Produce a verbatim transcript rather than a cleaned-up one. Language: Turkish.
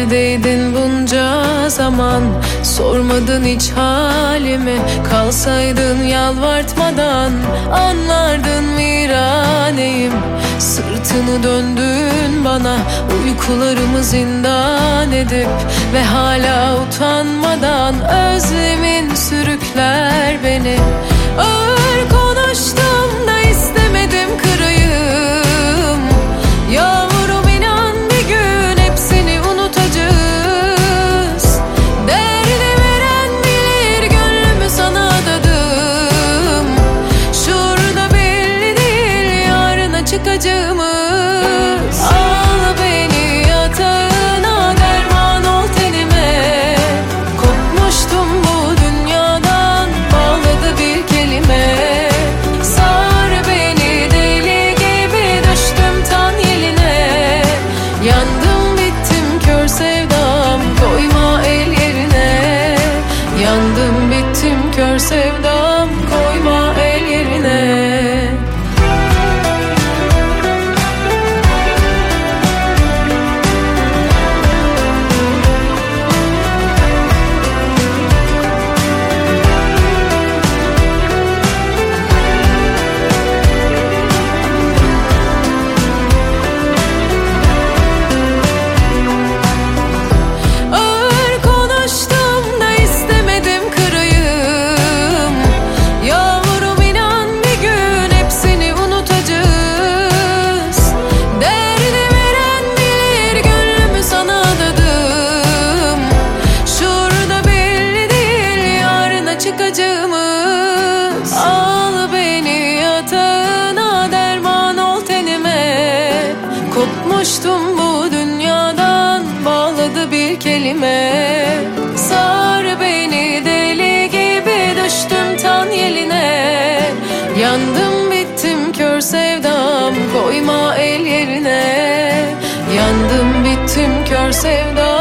Neredeydin bunca zaman, sormadın hiç halimi. Kalsaydın yalvartmadan, anlardın viraneyim. Sırtını döndün bana, uykularımı zindan edip ve hala utanmadan özlemin sürükler beni. Ağır konuştum da istemedim kırayım. Yavrum inan bir gün hepsini unutacağız. Derdini veren bilir, gönlümü sana adadım. Şurada belli değil yarına çıkacağımız. Al beni yatağına, derman ol tenime. Kopmuştum bu dünyadan, bağladı bir kelime. Sar beni deli gibi, düştüm tan yeline. Yandım bittim kör sevdam, koyma el yerine. Yandım bittim kör sevdam, koyma el yerine. Çıkacağımız. Al beni yatağına, derman ol tenime. Kopmuştum bu dünyadan, bağladı bir kelime. Sar beni deli gibi, düştüm tan yeline. Yandım bittim kör sevdam, koyma el yerine. Yandım bittim kör sevdam.